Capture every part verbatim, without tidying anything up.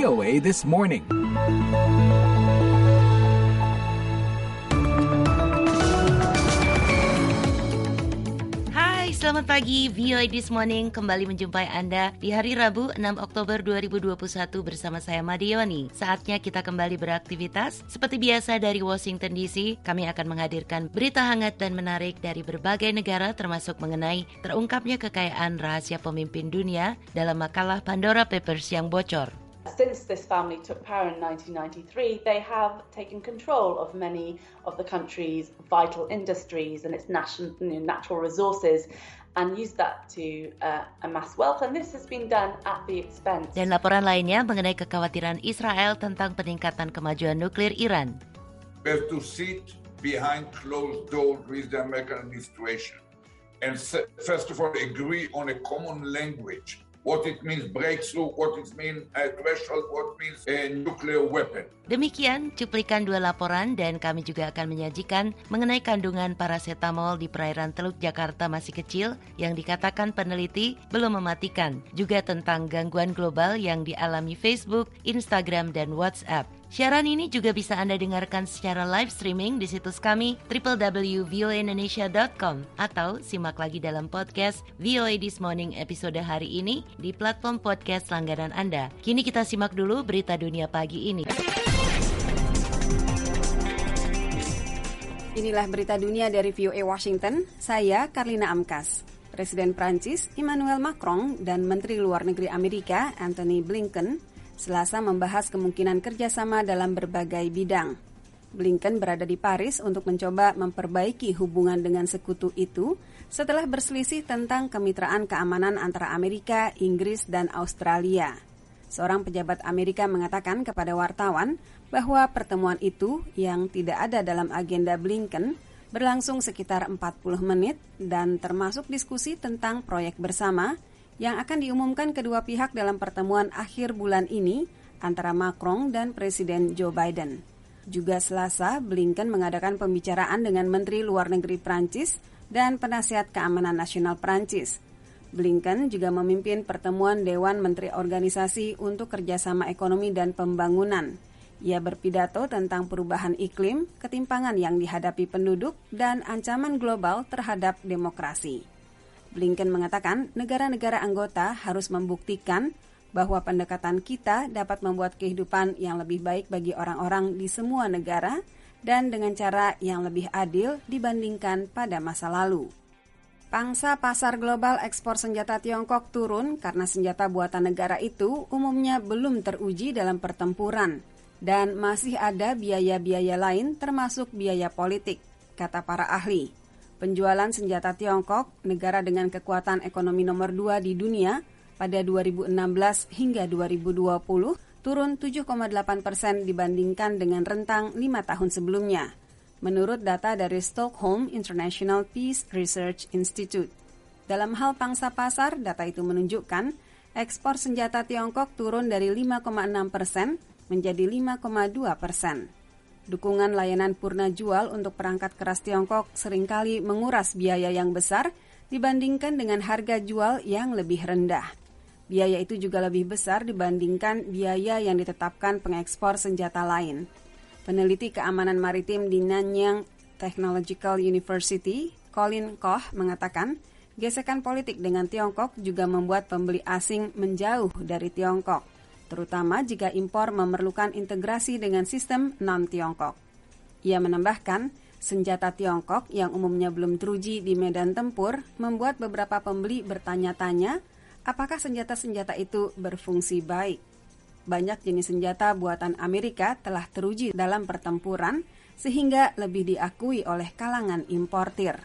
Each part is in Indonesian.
O A This Morning. Selamat pagi, V O A This Morning kembali menjumpai Anda di hari Rabu enam Oktober dua ribu dua puluh satu bersama saya Madioni. Saatnya kita kembali beraktivitas. Seperti biasa dari Washington D C, kami akan menghadirkan berita hangat dan menarik dari berbagai negara termasuk mengenai terungkapnya kekayaan rahasia pemimpin dunia dalam makalah Pandora Papers yang bocor. Since this family took power in nineteen ninety-three, they have taken control of many of the country's vital industries and its national, you know, natural resources and used that to uh, amass wealth, and this has been done at the expense. Dan laporan lainnya mengenai kekhawatiran Israel tentang peningkatan kemajuan nuklir Iran. We have to sit behind closed doors with the American administration and first of all agree on a common language. What it means breakthrough, what it means a threshold, what it means a nuclear weapon. Demikian cuplikan dua laporan dan kami juga akan menyajikan mengenai kandungan paracetamol di perairan Teluk Jakarta masih kecil yang dikatakan peneliti belum mematikan. Juga tentang gangguan global yang dialami Facebook, Instagram, dan WhatsApp. Siaran ini juga bisa Anda dengarkan secara live streaming di situs kami w w w titik v o a indonesia dot com atau simak lagi dalam podcast V O A This Morning episode hari ini di platform podcast langganan Anda. Kini kita simak dulu berita dunia pagi ini. Inilah berita dunia dari V O A Washington, saya Karlina Amkas. Presiden Prancis Emmanuel Macron dan Menteri Luar Negeri Amerika Antony Blinken Selasa membahas kemungkinan kerjasama dalam berbagai bidang. Blinken berada di Paris untuk mencoba memperbaiki hubungan dengan sekutu itu setelah berselisih tentang kemitraan keamanan antara Amerika, Inggris, dan Australia. Seorang pejabat Amerika mengatakan kepada wartawan bahwa pertemuan itu yang tidak ada dalam agenda Blinken berlangsung sekitar empat puluh menit dan termasuk diskusi tentang proyek bersama yang akan diumumkan kedua pihak dalam pertemuan akhir bulan ini antara Macron dan Presiden Joe Biden. Juga Selasa, Blinken mengadakan pembicaraan dengan Menteri Luar Negeri Prancis dan Penasihat Keamanan Nasional Prancis. Blinken juga memimpin pertemuan Dewan Menteri Organisasi untuk Kerjasama Ekonomi dan Pembangunan. Ia berpidato tentang perubahan iklim, ketimpangan yang dihadapi penduduk, dan ancaman global terhadap demokrasi. Blinken mengatakan negara-negara anggota harus membuktikan bahwa pendekatan kita dapat membuat kehidupan yang lebih baik bagi orang-orang di semua negara dan dengan cara yang lebih adil dibandingkan pada masa lalu. Pangsa pasar global ekspor senjata Tiongkok turun karena senjata buatan negara itu umumnya belum teruji dalam pertempuran dan masih ada biaya-biaya lain termasuk biaya politik, kata para ahli. Penjualan senjata Tiongkok, negara dengan kekuatan ekonomi nomor dua di dunia, pada dua ribu enam belas hingga dua ribu dua puluh turun tujuh koma delapan persen dibandingkan dengan rentang lima tahun sebelumnya, menurut data dari Stockholm International Peace Research Institute. Dalam hal pangsa pasar, data itu menunjukkan ekspor senjata Tiongkok turun dari lima koma enam persen menjadi lima koma dua persen. Dukungan layanan purna jual untuk perangkat keras Tiongkok seringkali menguras biaya yang besar dibandingkan dengan harga jual yang lebih rendah. Biaya itu juga lebih besar dibandingkan biaya yang ditetapkan pengekspor senjata lain. Peneliti keamanan maritim di Nanyang Technological University, Colin Koch, mengatakan gesekan politik dengan Tiongkok juga membuat pembeli asing menjauh dari Tiongkok, terutama jika impor memerlukan integrasi dengan sistem non-Tiongkok. Ia menambahkan, senjata Tiongkok yang umumnya belum teruji di medan tempur membuat beberapa pembeli bertanya-tanya apakah senjata-senjata itu berfungsi baik. Banyak jenis senjata buatan Amerika telah teruji dalam pertempuran sehingga lebih diakui oleh kalangan importir.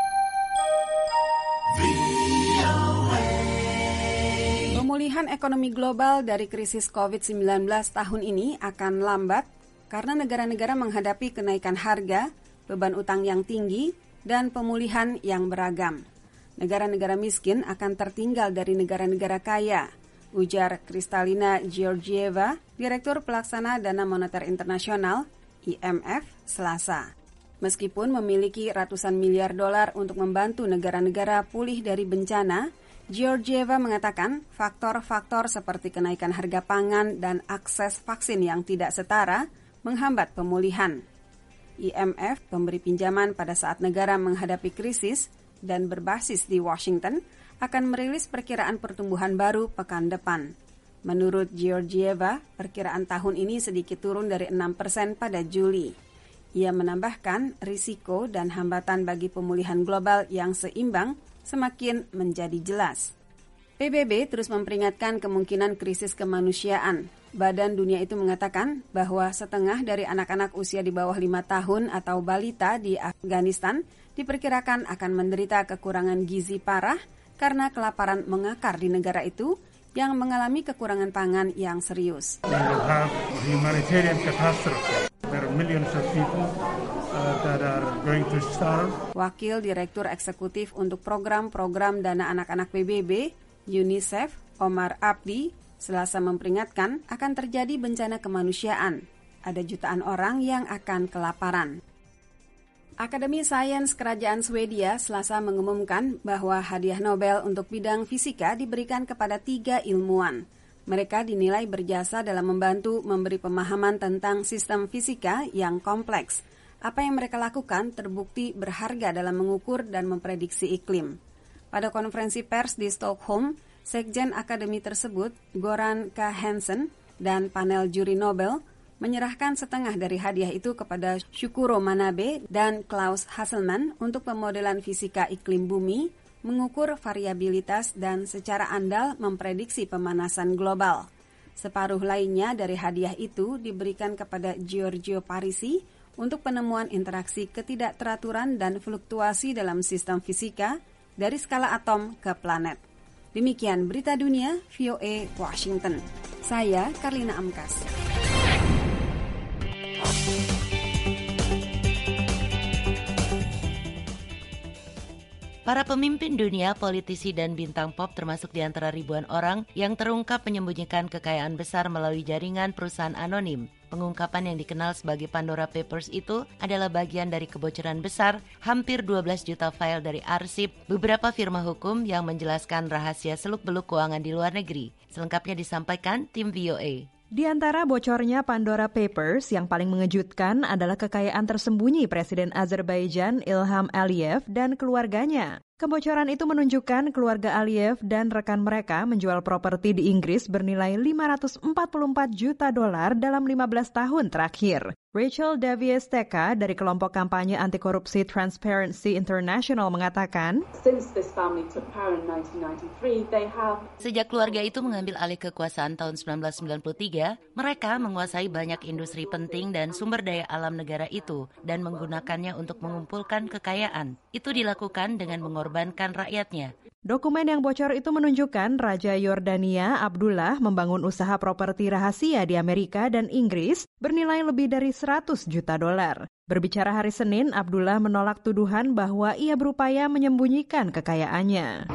Pemulihan ekonomi global dari krisis covid sembilan belas tahun ini akan lambat karena negara-negara menghadapi kenaikan harga, beban utang yang tinggi, dan pemulihan yang beragam. Negara-negara miskin akan tertinggal dari negara-negara kaya, ujar Kristalina Georgieva, Direktur Pelaksana Dana Moneter Internasional I M F, Selasa. Meskipun memiliki ratusan miliar dolar untuk membantu negara-negara pulih dari bencana, Georgieva mengatakan faktor-faktor seperti kenaikan harga pangan dan akses vaksin yang tidak setara menghambat pemulihan. I M F, pemberi pinjaman pada saat negara menghadapi krisis dan berbasis di Washington, akan merilis perkiraan pertumbuhan baru pekan depan. Menurut Georgieva, perkiraan tahun ini sedikit turun dari enam persen pada Juli. Ia menambahkan risiko dan hambatan bagi pemulihan global yang seimbang semakin menjadi jelas. P B B terus memperingatkan kemungkinan krisis kemanusiaan. Badan Dunia itu mengatakan bahwa setengah dari anak-anak usia di bawah lima tahun atau balita di Afghanistan diperkirakan akan menderita kekurangan gizi parah karena kelaparan mengakar di negara itu yang mengalami kekurangan pangan yang serius. We will have humanitarian catastrophe. There are millions of people uh, that are going to starve. Wakil Direktur Eksekutif untuk Program-Program Dana Anak-anak P B B, UNICEF, Omar Abdi, Selasa memperingatkan akan terjadi bencana kemanusiaan. Ada jutaan orang yang akan kelaparan. Akademi Sains Kerajaan Swedia Selasa mengumumkan bahwa hadiah Nobel untuk bidang fisika diberikan kepada tiga ilmuwan. Mereka dinilai berjasa dalam membantu memberi pemahaman tentang sistem fisika yang kompleks. Apa yang mereka lakukan terbukti berharga dalam mengukur dan memprediksi iklim. Pada konferensi pers di Stockholm, Sekjen Akademi tersebut, Goran K. Hansen, dan panel juri Nobel menyerahkan setengah dari hadiah itu kepada Shukuro Manabe dan Klaus Hasselmann untuk pemodelan fisika iklim bumi, mengukur variabilitas dan secara andal memprediksi pemanasan global. Separuh lainnya dari hadiah itu diberikan kepada Giorgio Parisi untuk penemuan interaksi ketidakteraturan dan fluktuasi dalam sistem fisika dari skala atom ke planet. Demikian berita dunia V O A Washington. Saya Karlina Amkas. Para pemimpin dunia, politisi dan bintang pop termasuk di antara ribuan orang yang terungkap menyembunyikan kekayaan besar melalui jaringan perusahaan anonim. Pengungkapan yang dikenal sebagai Pandora Papers itu adalah bagian dari kebocoran besar hampir dua belas juta file dari arsip beberapa firma hukum yang menjelaskan rahasia seluk-beluk keuangan di luar negeri. Selengkapnya disampaikan tim V O A. Di antara bocornya Pandora Papers, yang paling mengejutkan adalah kekayaan tersembunyi Presiden Azerbaijan Ilham Aliyev dan keluarganya. Kebocoran itu menunjukkan keluarga Aliyev dan rekan mereka menjual properti di Inggris bernilai lima ratus empat puluh empat juta dolar dalam lima belas tahun terakhir. Rachel Davies-Teka dari kelompok kampanye anti korupsi Transparency International mengatakan, Since this family took power in nineteen ninety-three, they have... Sejak keluarga itu mengambil alih kekuasaan tahun sembilan belas sembilan puluh tiga, mereka menguasai banyak industri penting dan sumber daya alam negara itu dan menggunakannya untuk mengumpulkan kekayaan. Itu dilakukan dengan mengorbankan rakyatnya. Dokumen yang bocor itu menunjukkan Raja Yordania Abdullah membangun usaha properti rahasia di Amerika dan Inggris bernilai lebih dari seratus juta dolar. Berbicara hari Senin, Abdullah menolak tuduhan bahwa ia berupaya menyembunyikan kekayaannya.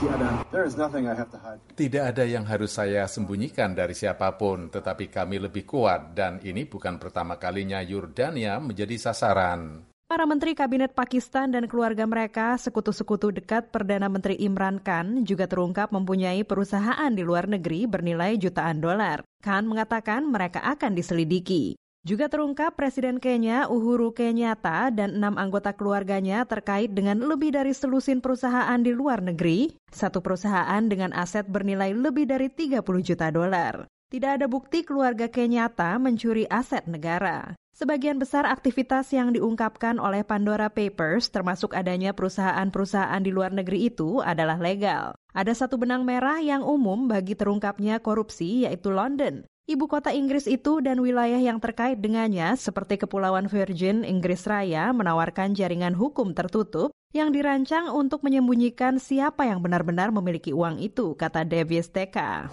Tidak ada yang harus saya sembunyikan dari siapapun, tetapi kami lebih kuat dan ini bukan pertama kalinya Yordania menjadi sasaran. Para menteri kabinet Pakistan dan keluarga mereka, sekutu-sekutu dekat Perdana Menteri Imran Khan, juga terungkap mempunyai perusahaan di luar negeri bernilai jutaan dolar. Khan mengatakan mereka akan diselidiki. Juga terungkap Presiden Kenya Uhuru Kenyatta dan enam anggota keluarganya terkait dengan lebih dari selusin perusahaan di luar negeri, satu perusahaan dengan aset bernilai lebih dari tiga puluh juta dolar. Tidak ada bukti keluarga Kenyatta mencuri aset negara. Sebagian besar aktivitas yang diungkapkan oleh Pandora Papers, termasuk adanya perusahaan-perusahaan di luar negeri itu, adalah legal. Ada satu benang merah yang umum bagi terungkapnya korupsi, yaitu London. Ibu kota Inggris itu dan wilayah yang terkait dengannya, seperti Kepulauan Virgin, Inggris Raya, menawarkan jaringan hukum tertutup yang dirancang untuk menyembunyikan siapa yang benar-benar memiliki uang itu, kata Davies-Teka.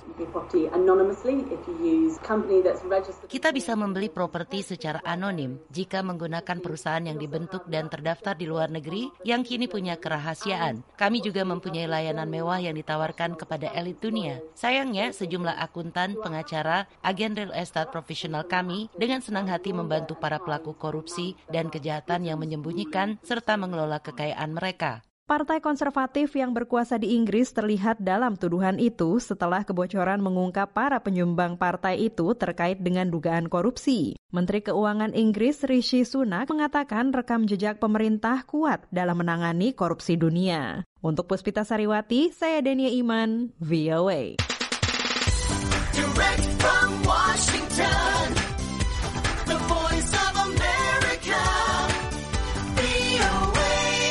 Kita bisa membeli properti secara anonim jika menggunakan perusahaan yang dibentuk dan terdaftar di luar negeri yang kini punya kerahasiaan. Kami juga mempunyai layanan mewah yang ditawarkan kepada elit dunia. Sayangnya, sejumlah akuntan, pengacara, agen real estate profesional kami dengan senang hati membantu para pelaku korupsi dan kejahatan yang menyembunyikan serta mengelola kekayaan mereka. Partai konservatif yang berkuasa di Inggris terlihat dalam tuduhan itu setelah kebocoran mengungkap para penyumbang partai itu terkait dengan dugaan korupsi. Menteri Keuangan Inggris Rishi Sunak mengatakan rekam jejak pemerintah kuat dalam menangani korupsi dunia. Untuk Puspita Sariwati, saya Denia Iman, V O A. Direct from Washington, the voice of America, V O A.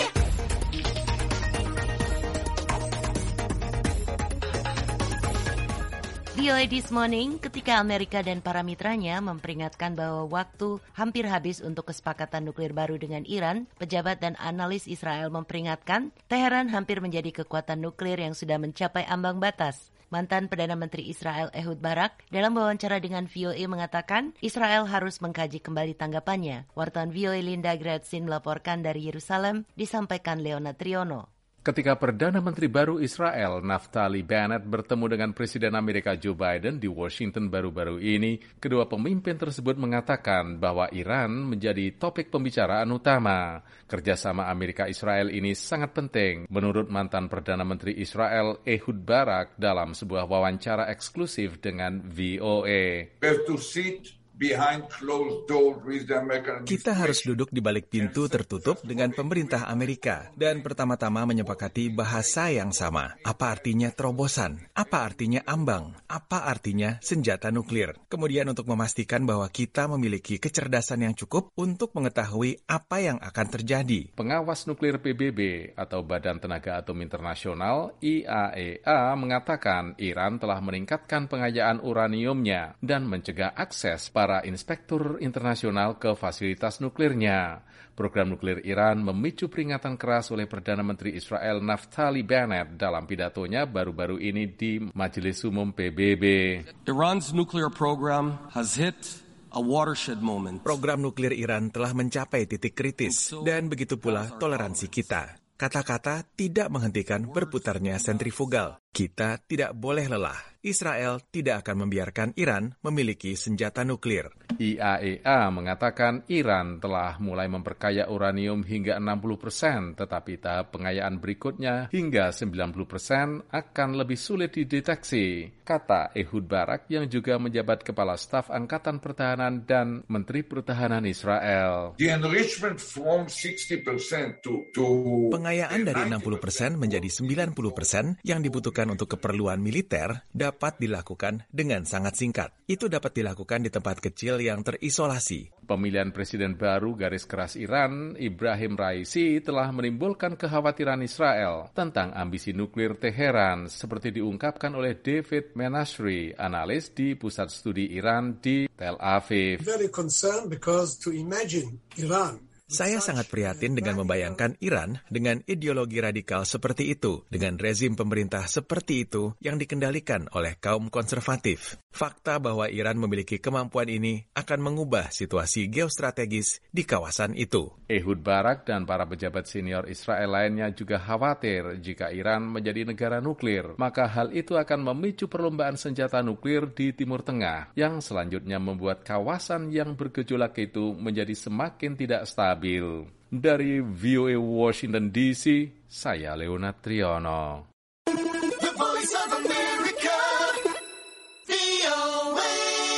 V O A This Morning, ketika Amerika dan para mitranya memperingatkan bahwa waktu hampir habis untuk kesepakatan nuklir baru dengan Iran, pejabat dan analis Israel memperingatkan Teheran hampir menjadi kekuatan nuklir yang sudah mencapai ambang batas. Mantan Perdana Menteri Israel Ehud Barak dalam wawancara dengan V O A mengatakan Israel harus mengkaji kembali tanggapannya. Wartawan V O A Linda Gradsin melaporkan dari Yerusalem, disampaikan Leona Triono. Ketika Perdana Menteri baru Israel, Naftali Bennett, bertemu dengan Presiden Amerika Joe Biden di Washington baru-baru ini, kedua pemimpin tersebut mengatakan bahwa Iran menjadi topik pembicaraan utama. Kerjasama Amerika-Israel ini sangat penting, menurut mantan Perdana Menteri Israel Ehud Barak dalam sebuah wawancara eksklusif dengan V O A. Kita harus duduk di balik pintu tertutup dengan pemerintah Amerika dan pertama-tama menyepakati bahasa yang sama. Apa artinya terobosan? Apa artinya ambang? Apa artinya senjata nuklir? Kemudian untuk memastikan bahwa kita memiliki kecerdasan yang cukup untuk mengetahui apa yang akan terjadi. Pengawas nuklir P B B atau Badan Tenaga Atom Internasional I A E A mengatakan Iran telah meningkatkan pengayaan uraniumnya dan mencegah akses para inspektur internasional ke fasilitas nuklirnya. Program nuklir Iran memicu peringatan keras oleh Perdana Menteri Israel Naftali Bennett dalam pidatonya baru-baru ini di Majelis Umum P B B. Iran's nuclear program has hit a watershed moment. Program nuklir Iran telah mencapai titik kritis dan begitu pula toleransi kita. Kata-kata tidak menghentikan berputarnya sentrifugal. Kita tidak boleh lelah. Israel tidak akan membiarkan Iran memiliki senjata nuklir. I A E A mengatakan Iran telah mulai memperkaya uranium hingga enam puluh persen, tetapi tahap pengayaan berikutnya hingga sembilan puluh persen akan lebih sulit dideteksi, kata Ehud Barak yang juga menjabat Kepala Staf Angkatan Pertahanan dan Menteri Pertahanan Israel. The enrichment from sixty percent to, to Pengayaan dari enam puluh persen menjadi sembilan puluh persen yang dibutuhkan untuk keperluan militer dapat dilakukan dengan sangat singkat. Itu dapat dilakukan di tempat kecil yang terisolasi. Pemilihan presiden baru garis keras Iran, Ibrahim Raisi, telah menimbulkan kekhawatiran Israel tentang ambisi nuklir Teheran, seperti diungkapkan oleh David Menashri, analis di Pusat Studi Iran di Tel Aviv. Very concerned because to imagine Iran Saya sangat prihatin dengan membayangkan Iran dengan ideologi radikal seperti itu, dengan rezim pemerintah seperti itu yang dikendalikan oleh kaum konservatif. Fakta bahwa Iran memiliki kemampuan ini akan mengubah situasi geostrategis di kawasan itu. Ehud Barak dan para pejabat senior Israel lainnya juga khawatir jika Iran menjadi negara nuklir, maka hal itu akan memicu perlombaan senjata nuklir di Timur Tengah, yang selanjutnya membuat kawasan yang bergejolak itu menjadi semakin tidak stabil. Dari V O A Washington D C, saya Leona Triono. The Voice of America, V O A.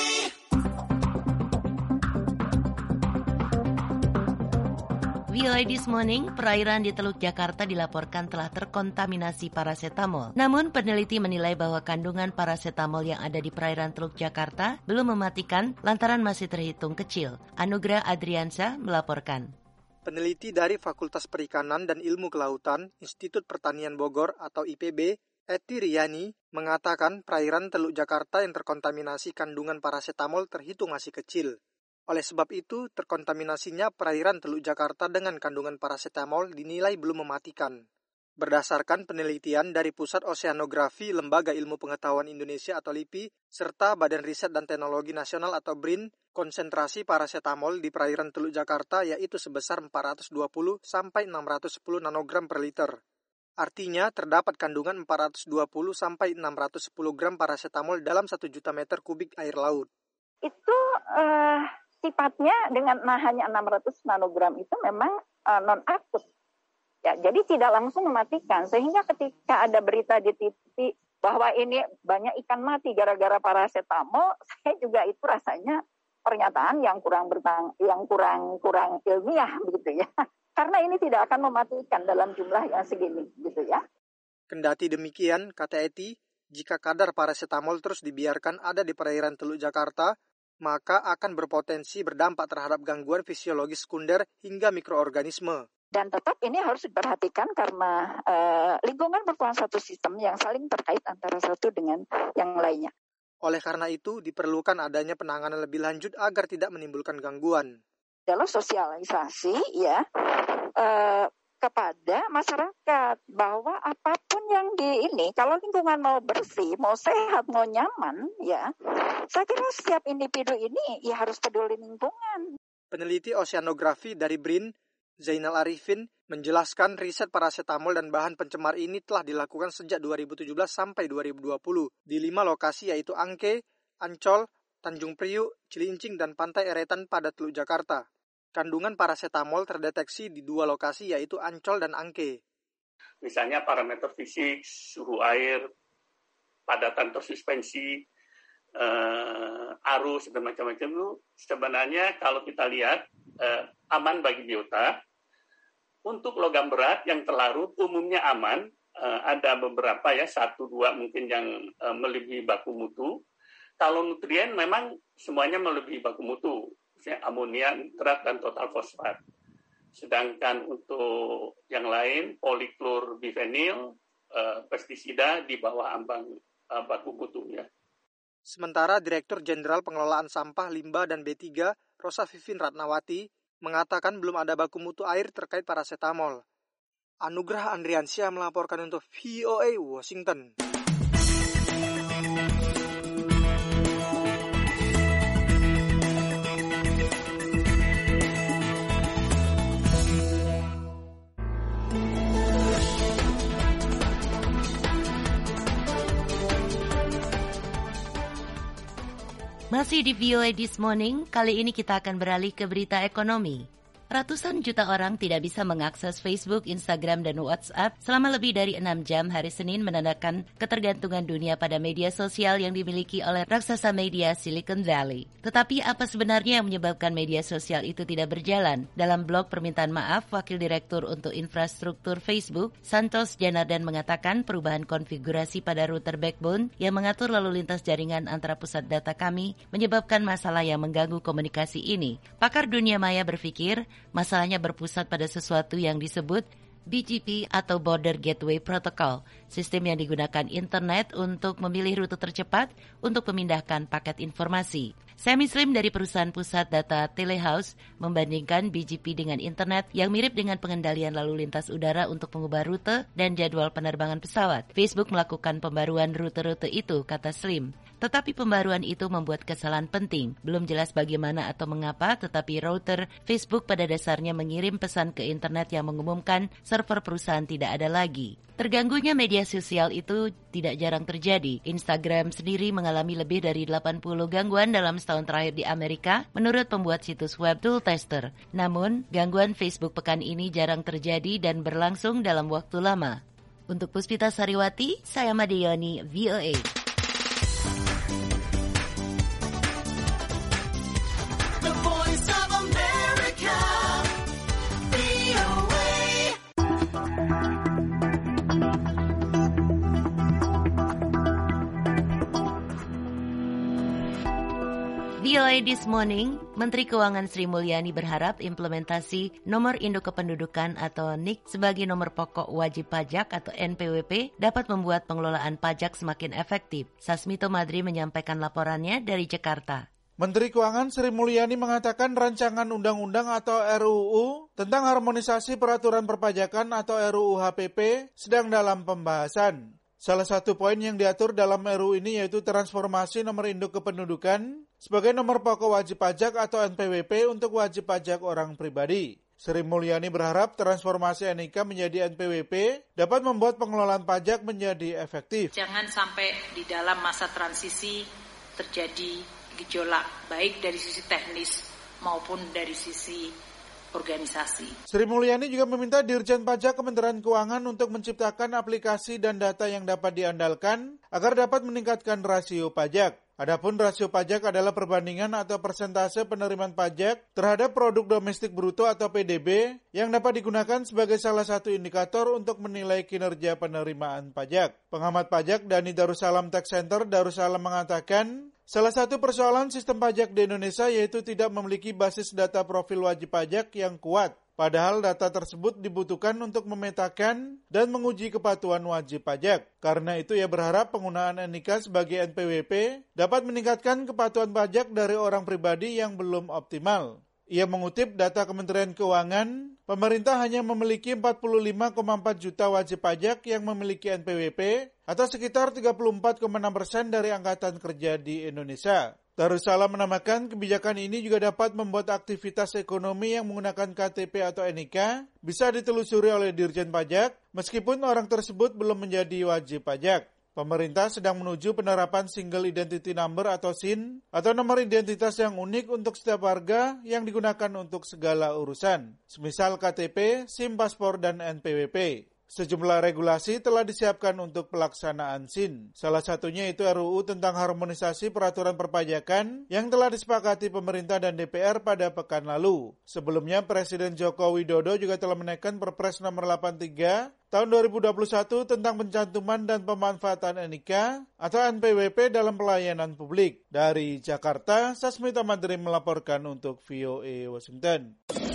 V O A This Morning, perairan di Teluk Jakarta dilaporkan telah terkontaminasi parasetamol. Namun peneliti menilai bahwa kandungan parasetamol yang ada di perairan Teluk Jakarta belum mematikan lantaran masih terhitung kecil. Anugrah Adriansa melaporkan. Peneliti dari Fakultas Perikanan dan Ilmu Kelautan, Institut Pertanian Bogor atau I P B, Eti Riani, mengatakan perairan Teluk Jakarta yang terkontaminasi kandungan parasetamol terhitung masih kecil. Oleh sebab itu, terkontaminasinya perairan Teluk Jakarta dengan kandungan parasetamol dinilai belum mematikan. Berdasarkan penelitian dari Pusat Oseanografi Lembaga Ilmu Pengetahuan Indonesia atau LIPI, serta Badan Riset dan Teknologi Nasional atau B R I N, konsentrasi parasetamol di perairan Teluk Jakarta yaitu sebesar empat ratus dua puluh sampai enam ratus sepuluh nanogram per liter. Artinya, terdapat kandungan empat ratus dua puluh sampai enam ratus sepuluh gram parasetamol dalam satu juta meter kubik air laut. Itu uh, sifatnya dengan nah, hanya enam ratus nanogram itu memang uh, non-akut. Ya, Jadi tidak langsung mematikan, sehingga ketika ada berita di T V bahwa ini banyak ikan mati gara-gara parasetamol, saya juga itu rasanya pernyataan yang kurang bertang, yang kurang kurang ilmiah begitu ya. Karena ini tidak akan mematikan dalam jumlah yang segini gitu ya. Kendati demikian, kata Eti, jika kadar parasetamol terus dibiarkan ada di perairan Teluk Jakarta, maka akan berpotensi berdampak terhadap gangguan fisiologis sekunder hingga mikroorganisme. Dan tetap ini harus diperhatikan karena uh, lingkungan merupakan satu sistem yang saling terkait antara satu dengan yang lainnya. Oleh karena itu, diperlukan adanya penanganan lebih lanjut agar tidak menimbulkan gangguan. Dalam sosialisasi ya uh, kepada masyarakat bahwa apapun yang di ini, kalau lingkungan mau bersih, mau sehat, mau nyaman, ya, saya kira setiap individu ini ya harus peduli lingkungan. Peneliti oseanografi dari B R I N, Zainal Arifin, menjelaskan riset parasetamol dan bahan pencemar ini telah dilakukan sejak dua ribu tujuh belas sampai dua ribu dua puluh di lima lokasi yaitu Angke, Ancol, Tanjung Priuk, Cilincing, dan Pantai Eretan pada Teluk Jakarta. Kandungan parasetamol terdeteksi di dua lokasi yaitu Ancol dan Angke. Misalnya parameter fisik, suhu air, padatan tersuspensi, uh, arus, dan macam-macam itu sebenarnya kalau kita lihat uh, aman bagi biota. Untuk logam berat yang terlarut umumnya aman, uh, ada beberapa ya, satu dua mungkin yang uh, melebihi baku mutu. Kalau nutrien memang semuanya melebihi baku mutu, misalnya amonia, nitrat, dan total fosfat. Sedangkan untuk yang lain, poliklorbifenil, uh, pestisida di bawah ambang uh, baku mutu ya. Sementara Direktur Jenderal Pengelolaan Sampah, Limbah, dan B tiga, Rosa Vivin Ratnawati, mengatakan belum ada baku mutu air terkait parasetamol. Anugrah Andriansyah melaporkan untuk V O A Washington. Masih di V O A This Morning, kali ini kita akan beralih ke berita ekonomi. Ratusan juta orang tidak bisa mengakses Facebook, Instagram, dan WhatsApp selama lebih dari enam jam hari Senin menandakan ketergantungan dunia pada media sosial yang dimiliki oleh raksasa media Silicon Valley. Tetapi apa sebenarnya yang menyebabkan media sosial itu tidak berjalan? Dalam blog permintaan maaf, Wakil Direktur untuk Infrastruktur Facebook, Santos Janardan mengatakan perubahan konfigurasi pada router backbone yang mengatur lalu lintas jaringan antara pusat data kami menyebabkan masalah yang mengganggu komunikasi ini. Pakar dunia maya berpikir, masalahnya berpusat pada sesuatu yang disebut B G P atau Border Gateway Protocol, sistem yang digunakan internet untuk memilih rute tercepat untuk memindahkan paket informasi. Sami Slim dari perusahaan pusat data Telehouse membandingkan B G P dengan internet yang mirip dengan pengendalian lalu lintas udara untuk mengubah rute dan jadwal penerbangan pesawat. Facebook melakukan pembaruan rute-rute itu, kata Slim. Tetapi pembaruan itu membuat kesalahan penting. Belum jelas bagaimana atau mengapa, tetapi router Facebook pada dasarnya mengirim pesan ke internet yang mengumumkan server perusahaan tidak ada lagi. Terganggunya media sosial itu tidak jarang terjadi. Instagram sendiri mengalami lebih dari delapan puluh gangguan dalam setahun terakhir di Amerika, menurut pembuat situs web Tool Tester. Namun, gangguan Facebook pekan ini jarang terjadi dan berlangsung dalam waktu lama. Untuk Puspita Sariwati, saya Madioni, V O A. V O A This Morning, Menteri Keuangan Sri Mulyani berharap implementasi Nomor Induk Kependudukan atau N I K sebagai nomor pokok wajib pajak atau N P W P dapat membuat pengelolaan pajak semakin efektif. Sasmito Madri menyampaikan laporannya dari Jakarta. Menteri Keuangan Sri Mulyani mengatakan rancangan undang-undang atau R U U tentang harmonisasi peraturan perpajakan atau R U U H P P sedang dalam pembahasan. Salah satu poin yang diatur dalam R U U ini yaitu transformasi nomor induk kependudukan sebagai nomor pokok wajib pajak atau N P W P untuk wajib pajak orang pribadi. Sri Mulyani berharap transformasi N I K menjadi N P W P dapat membuat pengelolaan pajak menjadi efektif. Jangan sampai di dalam masa transisi terjadi gejolak baik dari sisi teknis maupun dari sisi organisasi. Sri Mulyani juga meminta Dirjen Pajak Kementerian Keuangan untuk menciptakan aplikasi dan data yang dapat diandalkan agar dapat meningkatkan rasio pajak. Adapun rasio pajak adalah perbandingan atau persentase penerimaan pajak terhadap produk domestik bruto atau P D B yang dapat digunakan sebagai salah satu indikator untuk menilai kinerja penerimaan pajak. Pengamat pajak Dhani Darussalam Tax Center Darussalam mengatakan, salah satu persoalan sistem pajak di Indonesia yaitu tidak memiliki basis data profil wajib pajak yang kuat. Padahal data tersebut dibutuhkan untuk memetakan dan menguji kepatuhan wajib pajak. Karena itu ia berharap penggunaan N I K sebagai N P W P dapat meningkatkan kepatuhan pajak dari orang pribadi yang belum optimal. Ia mengutip data Kementerian Keuangan, pemerintah hanya memiliki empat puluh lima koma empat juta wajib pajak yang memiliki N P W P atau sekitar tiga puluh empat koma enam persen dari angkatan kerja di Indonesia. Darussalam menambahkan kebijakan ini juga dapat membuat aktivitas ekonomi yang menggunakan K T P atau N I K bisa ditelusuri oleh Dirjen Pajak meskipun orang tersebut belum menjadi wajib pajak. Pemerintah sedang menuju penerapan Single Identity Number atau S I N atau nomor identitas yang unik untuk setiap warga yang digunakan untuk segala urusan, semisal K T P, SIM paspor, dan N P W P. Sejumlah regulasi telah disiapkan untuk pelaksanaan S I N. Salah satunya itu R U U tentang harmonisasi peraturan perpajakan yang telah disepakati pemerintah dan D P R pada pekan lalu. Sebelumnya, Presiden Joko Widodo juga telah menaikkan Perpres nomor delapan puluh tiga tahun dua ribu dua puluh satu tentang pencantuman dan pemanfaatan N I K atau N P W P dalam pelayanan publik. Dari Jakarta, Sasmita Madrim melaporkan untuk V O A Washington.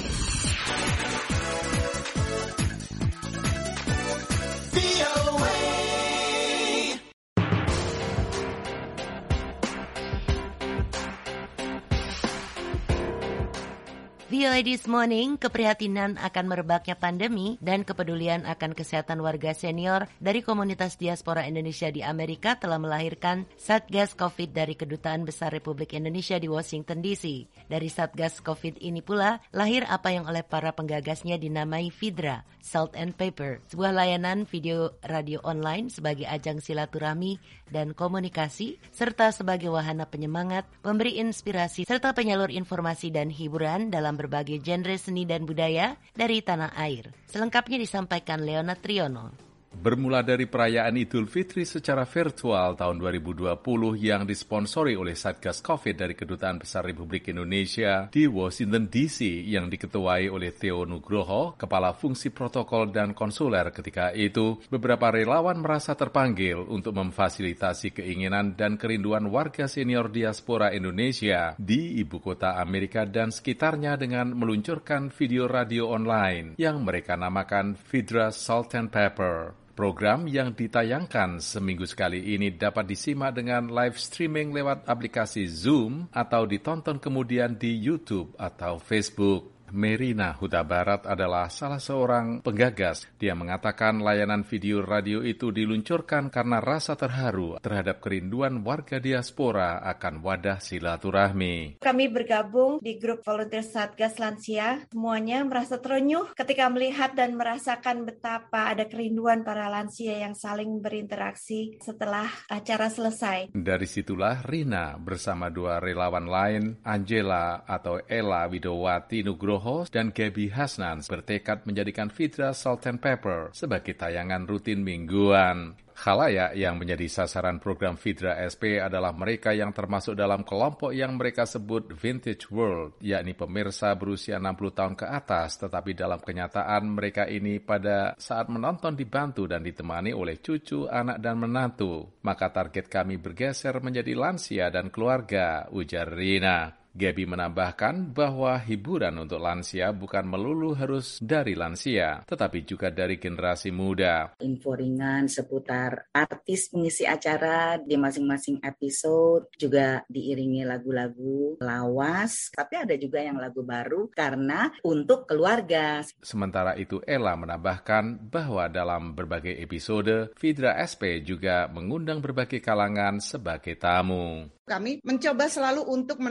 V O A This Morning, keprihatinan akan merebaknya pandemi dan kepedulian akan kesehatan warga senior dari komunitas diaspora Indonesia di Amerika telah melahirkan Satgas COVID dari Kedutaan Besar Republik Indonesia di Washington D C. Dari Satgas COVID ini pula lahir apa yang oleh para penggagasnya dinamai Vidra, Salt and Pepper, sebuah layanan video radio online sebagai ajang silaturahmi dan komunikasi, serta sebagai wahana penyemangat, pemberi inspirasi, serta penyalur informasi dan hiburan dalam berbagai genre seni dan budaya dari tanah air. Selengkapnya disampaikan Leona Triono. Bermula dari perayaan Idul Fitri secara virtual tahun dua ribu dua puluh yang disponsori oleh Satgas COVID dari Kedutaan Besar Republik Indonesia di Washington D C yang diketuai oleh Theo Nugroho, Kepala Fungsi Protokol dan Konsuler ketika itu, beberapa relawan merasa terpanggil untuk memfasilitasi keinginan dan kerinduan warga senior diaspora Indonesia di ibu kota Amerika dan sekitarnya dengan meluncurkan video radio online yang mereka namakan Vidra Salt and Pepper. Program yang ditayangkan seminggu sekali ini dapat disimak dengan live streaming lewat aplikasi Zoom atau ditonton kemudian di YouTube atau Facebook. Merina Huta Barat adalah salah seorang penggagas. Dia mengatakan layanan video radio itu diluncurkan karena rasa terharu terhadap kerinduan warga diaspora akan wadah silaturahmi. Kami bergabung di grup volunteer Satgas Lansia. Semuanya merasa terenyuh ketika melihat dan merasakan betapa ada kerinduan para lansia yang saling berinteraksi setelah acara selesai. Dari situlah Rina bersama dua relawan lain, Angela atau Ella Widowati Nugroho dan Gaby Hasnan bertekad menjadikan Vidra Salt and Pepper sebagai tayangan rutin mingguan. Khalayak yang menjadi sasaran program Vidra S P adalah mereka yang termasuk dalam kelompok yang mereka sebut Vintage World, yakni pemirsa berusia enam puluh tahun ke atas, tetapi dalam kenyataan mereka ini pada saat menonton dibantu dan ditemani oleh cucu, anak, dan menantu. Maka target kami bergeser menjadi lansia dan keluarga, ujar Rina. Gaby menambahkan bahwa hiburan untuk lansia bukan melulu harus dari lansia, tetapi juga dari generasi muda. Info ringan seputar artis pengisi acara di masing-masing episode, juga diiringi lagu-lagu lawas, tapi ada juga yang lagu baru karena untuk keluarga. Sementara itu Ella menambahkan bahwa dalam berbagai episode, Vidra S P juga mengundang berbagai kalangan sebagai tamu. Kami mencoba selalu untuk menambah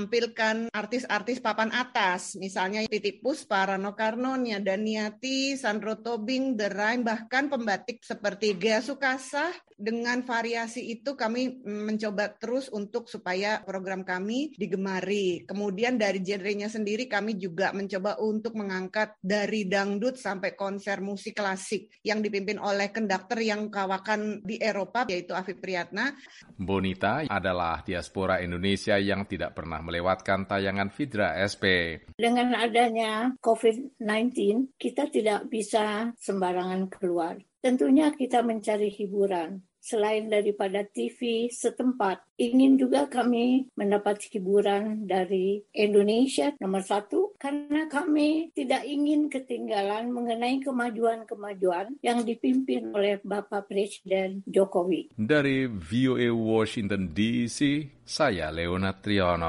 menampilkan artis-artis papan atas, misalnya Titiek Puspa, Rano Karno, Nia Daniati, Sandro Tobing, The Rhyme, bahkan pembatik seperti Gea Sukasa. Dengan variasi itu kami mencoba terus untuk supaya program kami digemari. Kemudian dari genrenya sendiri kami juga mencoba untuk mengangkat dari dangdut sampai konser musik klasik yang dipimpin oleh konduktor yang kawakan di Eropa, yaitu Afif Priyatna. Bonita adalah diaspora Indonesia yang tidak pernah melewatkan tayangan Fidra S P. Dengan adanya covid sembilan belas, kita tidak bisa sembarangan keluar. Tentunya kita mencari hiburan. Selain daripada T V setempat, ingin juga kami mendapat hiburan dari Indonesia nomor satu, karena kami tidak ingin ketinggalan mengenai kemajuan-kemajuan yang dipimpin oleh Bapak Presiden Jokowi. Dari V O A Washington D C, saya Leonard Triono.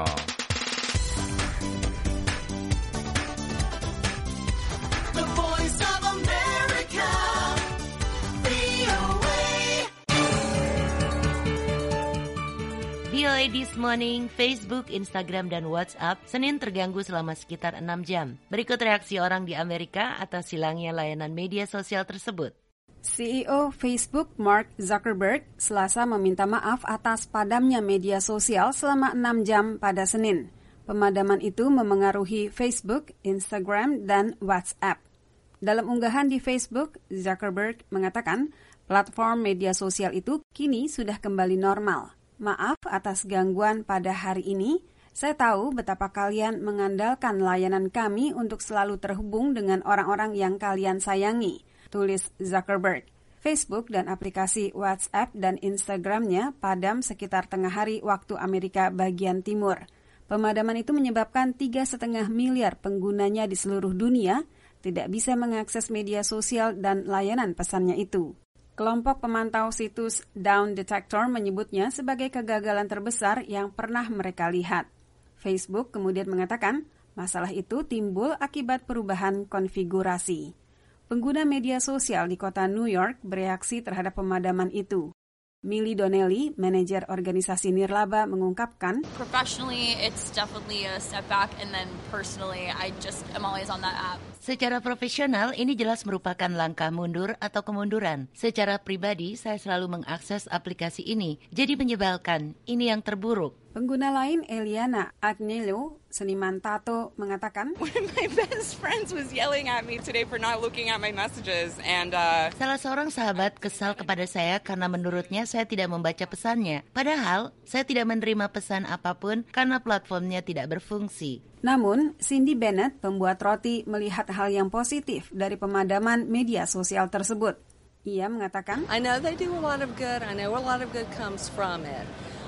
V O A This Morning, Facebook, Instagram, dan WhatsApp Senin terganggu selama sekitar enam jam. Berikut reaksi orang di Amerika atas hilangnya layanan media sosial tersebut. C E O Facebook Mark Zuckerberg Selasa meminta maaf atas padamnya media sosial selama enam jam pada Senin. Pemadaman itu memengaruhi Facebook, Instagram, dan WhatsApp. Dalam unggahan di Facebook, Zuckerberg mengatakan platform media sosial itu kini sudah kembali normal. Maaf atas gangguan pada hari ini. Saya tahu betapa kalian mengandalkan layanan kami untuk selalu terhubung dengan orang-orang yang kalian sayangi, tulis Zuckerberg. Facebook dan aplikasi WhatsApp dan Instagram-nya padam sekitar tengah hari waktu Amerika bagian timur. Pemadaman itu menyebabkan tiga koma lima miliar penggunanya di seluruh dunia tidak bisa mengakses media sosial dan layanan pesannya itu. Kelompok pemantau situs Down Detector menyebutnya sebagai kegagalan terbesar yang pernah mereka lihat. Facebook kemudian mengatakan masalah itu timbul akibat perubahan konfigurasi. Pengguna media sosial di kota New York bereaksi terhadap pemadaman itu. Millie Donnelly, manajer organisasi Nirlaba, mengungkapkan, Professionally, it's definitely a step back, and then personally, I just am always on that app. Secara profesional, ini jelas merupakan langkah mundur atau kemunduran. Secara pribadi, saya selalu mengakses aplikasi ini. Jadi menyebalkan, ini yang terburuk. Pengguna lain, Eliana Agnello, seniman tato, mengatakan, One of my best friends was yelling at me today for not looking at my messages, and uh... Salah seorang sahabat kesal kepada saya karena menurutnya saya tidak membaca pesannya. Padahal, saya tidak menerima pesan apapun karena platformnya tidak berfungsi. Namun, Cindy Bennett, pembuat roti, melihat hal yang positif dari pemadaman media sosial tersebut. Ia mengatakan, I know they do a lot of good. I know a lot of good comes from it.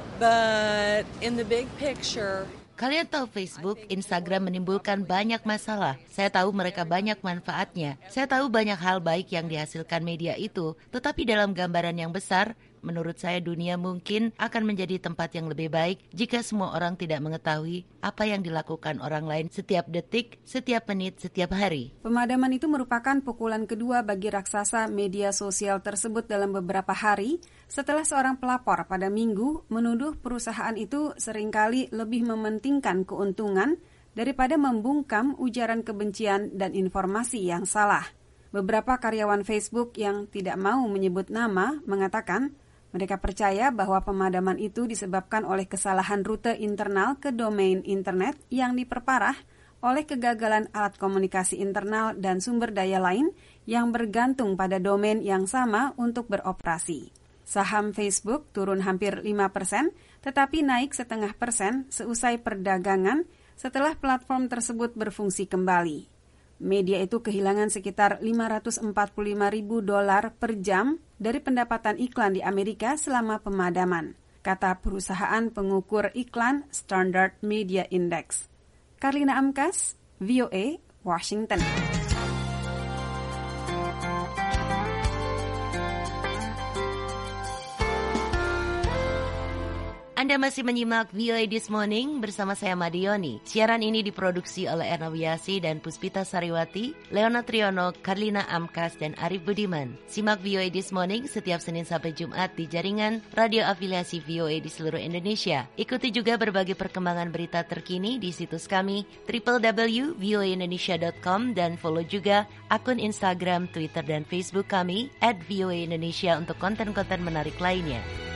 But in the big picture, kalian tahu Facebook, Instagram menimbulkan banyak masalah. Saya tahu mereka banyak manfaatnya. Saya tahu banyak hal baik yang dihasilkan media itu. Tetapi dalam gambaran yang besar, menurut saya dunia mungkin akan menjadi tempat yang lebih baik jika semua orang tidak mengetahui apa yang dilakukan orang lain setiap detik, setiap menit, setiap hari. Pemadaman itu merupakan pukulan kedua bagi raksasa media sosial tersebut dalam beberapa hari setelah seorang pelapor pada Minggu menuduh perusahaan itu seringkali lebih mementingkan keuntungan daripada membungkam ujaran kebencian dan informasi yang salah. Beberapa karyawan Facebook yang tidak mau menyebut nama mengatakan mereka percaya bahwa pemadaman itu disebabkan oleh kesalahan rute internal ke domain internet yang diperparah oleh kegagalan alat komunikasi internal dan sumber daya lain yang bergantung pada domain yang sama untuk beroperasi. Saham Facebook turun hampir lima persen, tetapi naik setengah persen seusai perdagangan setelah platform tersebut berfungsi kembali. Media itu kehilangan sekitar lima ratus empat puluh lima ribu dolar per jam dari pendapatan iklan di Amerika selama pemadaman, kata perusahaan pengukur iklan Standard Media Index. Karlina Amkas, V O A, Washington. Anda Anda masih menyimak V O A This Morning bersama saya Madioni. Siaran ini diproduksi oleh Erna Wiasi dan Puspita Sariwati, Leona Triono, Karlina Amkas, dan Arif Budiman. Simak V O A This Morning setiap Senin sampai Jumat di jaringan radio afiliasi V O A di seluruh Indonesia. Ikuti juga berbagai perkembangan berita terkini di situs kami w w w titik v o a indonesia titik com dan follow juga akun Instagram, Twitter, dan Facebook kami at V O A Indonesia untuk konten-konten menarik lainnya.